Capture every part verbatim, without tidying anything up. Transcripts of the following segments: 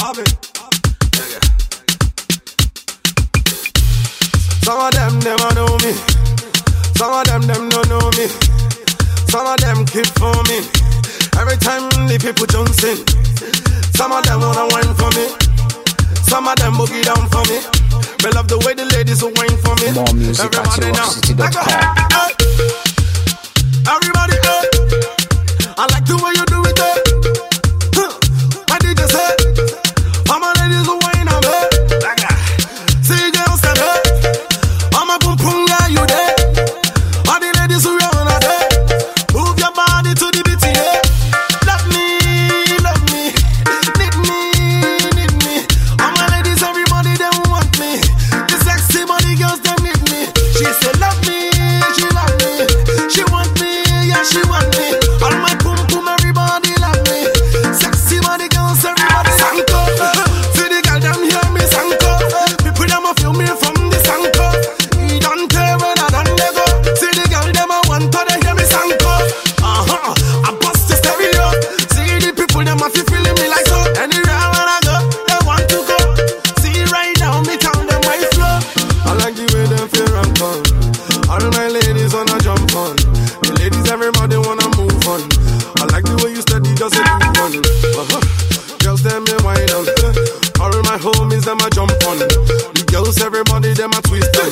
Have it. Some of them never know me. Some of them them don't know me. Some of them keep for me. Every time the people jump in. Some of them wanna wine for me. Some of them boogie down for me. They love the way the ladies will wine for me. More music at T rock city dot com. Everybody, uh, I like the way you do it, uh. Huh. What did you say? All my ladies will wine on me. See girls said, uh. I'm a boom boom guy, you there. All the ladies who run out there. Move your body to the beat, yeah. Love me, love me. Need me, need me. All my ladies, everybody, they want me. The sexy body girls, they need me. She said, love me, she love me. She want me, yeah, she want me. All my boom boom, everybody love me. Sexy body girls, everybody sanko. See the girl, them hear me sanko. People, them a feel me from the sanko. He don't care when I done they go. See the girl, them a want to they hear me sanko. Uh-huh, I bust the stereo. See the people, them a feel feeling me like so. Anywhere when I go, they want to go. See right now, me tell them my flow. I like the way them feel and come. All my ladies wanna jump on. The ladies, everybody wanna move on. I like the way you steady, just a move on. Uh-huh. Girls, them me wine on. All my homies, them a jump on. The girls, everybody, them a twist on.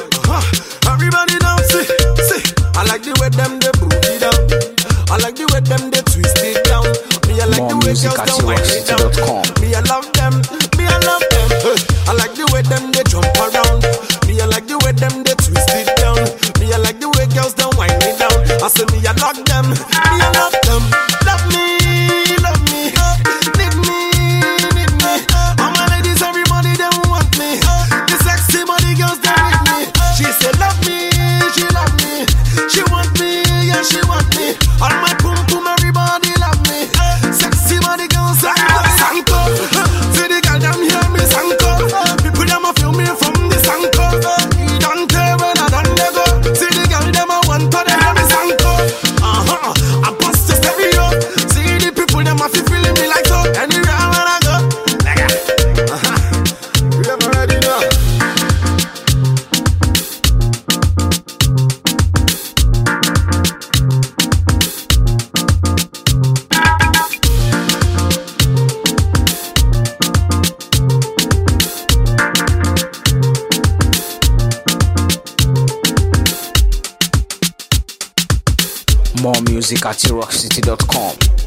Uh-huh. Everybody down, see, see. I like the way them they booty down. I like the way them they twist it down. Me, I like More the way music girls at don't wine it T rock city dot com. down. Me, I love them. Me, I love them. I like the way them they jump around. Me, I like the way them they twist it down. Me, I like the way girls don't wind me down. I say me, I love them. Me, I love them. Love me, love me. Need me, need me. All my ladies, everybody, they want me. The sexy body girls, they need me. She said, love me, she love me. She want me, yeah, she want me. All my pum pum, everybody love me. Sexy body girls, everybody sanko. See the girl, them hear me sanko. People, them a feel me from the sanko. He don't care when I done they go. See the girl, them a want to they hear me sanko. Uh-huh, I bust the stereo. See the people, them a feel feeling me like so. Anywhere when I go, like that. Uh-huh, you ever ready now? More music at T rock city dot com.